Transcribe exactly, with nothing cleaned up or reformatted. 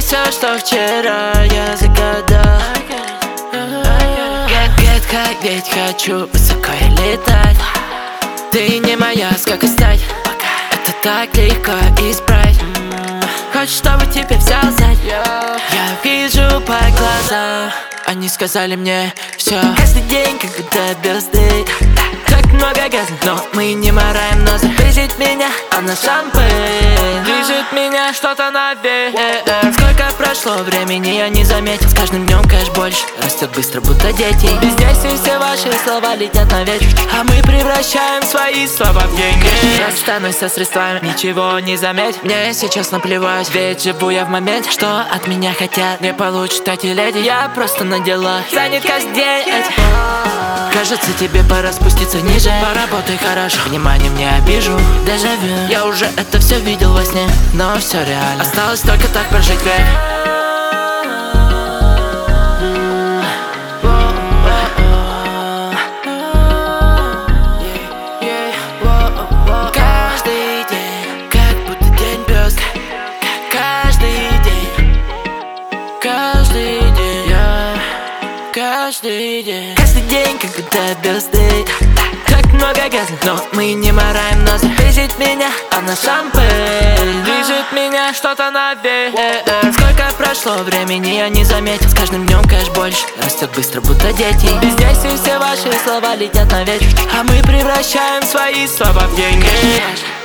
все, что вчера я загадал. Детка, ведь хочу высоко летать. Ты не моя, как и стать. Это так легко избрать. Хочешь, чтобы тебя взял сзади? Я вижу по глазам. Они сказали мне все. Каждый день, как будто birthday. Так много газа, но мы не мораем. Но запишет меня, она шампейн. Движет меня что-то наверх. Сколько прошло времени, я не заметил. С каждым днем кэш больше растет быстро, будто дети. Без действий все ваши слова летят на ветер, а мы превращаем свои слова в деньги. Расстанусь со средствами, ничего не заметь. Мне сейчас наплевать, ведь живу я в моменте. Что от меня хотят, не получат эти леди. Я просто на делах, занят каждый день этим. Кажется, тебе пора спуститься ниже. Поработай хорошо, вниманием не обижу. Дежавю, я уже это все видел во сне. Но все реально, осталось только так прожить век. Каждый день, как будто день пёстка. Каждый день, каждый день, я, каждый день. Каждый день, как будто birthday. Так много газа, но мы не мораем. Но запишет меня, она шампейн. Движет меня что-то наверх. Сколько прошло времени, я не заметил. С каждым днем кэш больше растет быстро, будто дети. Без действий все ваши слова летят на ветер, а мы превращаем свои слова в деньги.